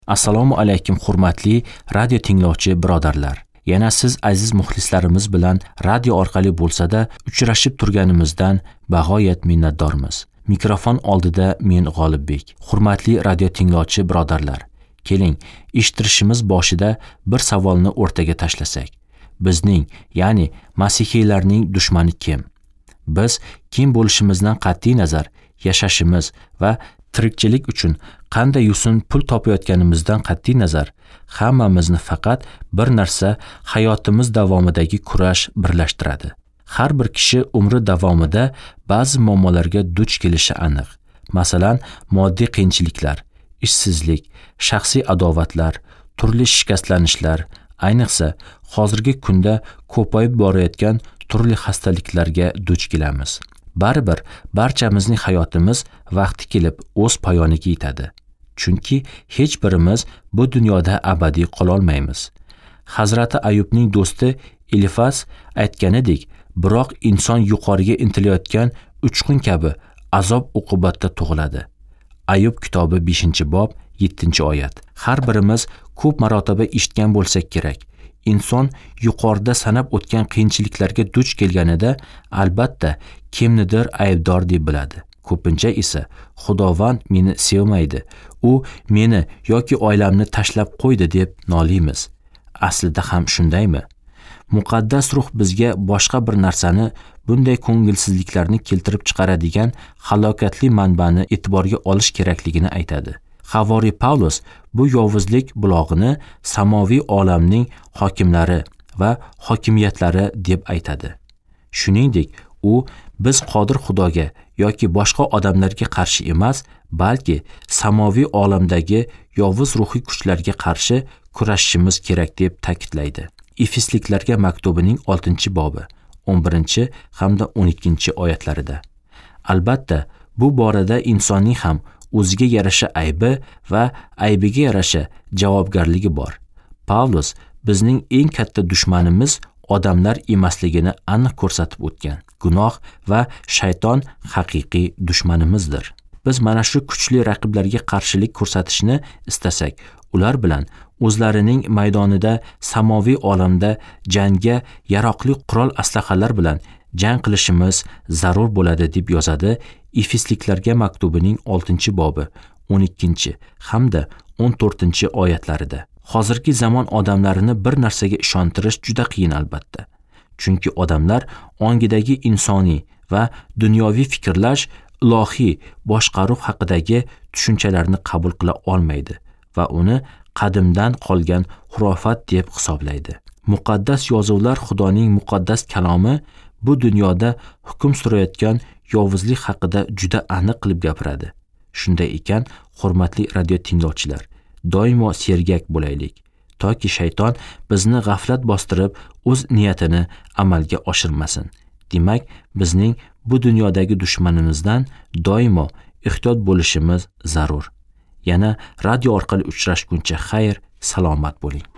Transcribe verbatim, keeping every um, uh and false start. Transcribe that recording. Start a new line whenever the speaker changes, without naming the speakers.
Assalomu alaykum hurmatli radio tinglovchi birodarlar. Yana siz aziz muxlislarimiz bilan radio orqali bo'lsa-da uchrashib turganimizdan bag'oyat minnatdormiz. Mikrofon oldida men G'olibbek. Hurmatli radio tinglovchi birodarlar, keling, eshittirishimiz boshida bir savolni o'rtaga tashlasak. Bizning, ya'ni masihiylarning dushmani kim? Biz kim bo'lishimizdan qat'iy nazar, yashashimiz va tirikchilik uchun qanday yo'sin pul topayotganimizdan qat'iy nazar, hammamizni faqat bir narsa hayotimiz davomidagi kurash birlashtiradi. Har bir kishi umri davomida ba'zi muammolarga duch kelishi aniq. Masalan, moddiy qiyinchiliklar, ishsizlik, shaxsiy adovatlar, turli shikastlanishlar, ayniqsa hozirgi kunda ko'payib borayotgan turli xastaliklarga duch kelamiz. Baribir barchamizning hayotimiz vaqti kelib o'z poyoniga yetadi. Chunki hech birimiz bu dunyoda abadiy qola olmaymiz. Hazrati Ayubning do'sti Elifaz aytganidek, biroq inson yuqoriga intilayotgan uchqun kabi azob uqubatda tug'iladi. Ayub kitobi beshinchi bob yettinchi oyat. Har birimiz ko'p marotaba eshitgan bo'lsak kerak. Inson yuqorida sanab o'tgan qiyinchiliklarga duch kelganida albatta kimnidir aybdor deb biladi. Ko'pincha esa Xudovand meni sevmaydi, u meni yoki oilamni tashlab qo'ydi deb noliymiz. Aslida ham shundaymi? Muqaddas ruh bizga boshqa bir narsani, bunday ko'ngilsizliklarni keltirib chiqaradigan halokatli manbani e'tiborga olish kerakligini aytadi. Havoriy Pavlus bu yovuzlik bulog'ini samoviy olamning hokimlari va hokimiyatlari deb aytadi. Shuningdek, u biz qodir Xudoga yoki boshqa odamlarga qarshi emas, balki samoviy olamdagi yovuz ruhiy kuchlarga qarshi kurashishimiz kerak deb ta'kidlaydi. Efesliklarga maktubining oltinchi bobi, o'n birinchi hamda o'n ikkinchi oyatlarida. Albatta, bu borada insonning ham o'ziga yarasha aybi va aybiga yarasha javobgarligi bor. Pavlus bizning eng katta dushmanimiz odamlar emasligini aniq ko'rsatib o'tgan. Gunoh va shayton haqiqiy dushmanimizdir. Biz mana shu kuchli raqiblarga qarshilik ko'rsatishni istasak, ular bilan o'zlarining maydonida samoviy olamda jangga yaroqli qurol aslahalar bilan jang qilishimiz zarur bo'ladi deb yozadi Efesliklarga maktubining oltinchi bobi, o'n ikkinchi hamda o'n to'rtinchi oyatlarida. Hozirgi zamon odamlarini bir narsaga ishontirish juda qiyin albatta. Chunki odamlar ongidagi insoniy va dunyoviy fikrlash, ilohiy boshqaruv haqidagi tushunchalarni qabul qila olmaydi va uni qadimdan qolgan xurofat deb hisoblaydi. Muqaddas yozuvlar Xudoning muqaddas kalomi bu dunyoda hukm surayotgan yovuzlik haqida juda aniq qilib gapiradi. Shunday ekan, hurmatli radio tinglovchilar, doimo sergak bo'laylik, toki shayton bizni g'aflat bostirib o'z niyatini amalga oshirmasin. Demak, bizning bu dunyodagi dushmanimizdan doimo ehtiyot bo'lishimiz zarur. Yana radio orqali uchrashguncha xayr, salomat bo'ling.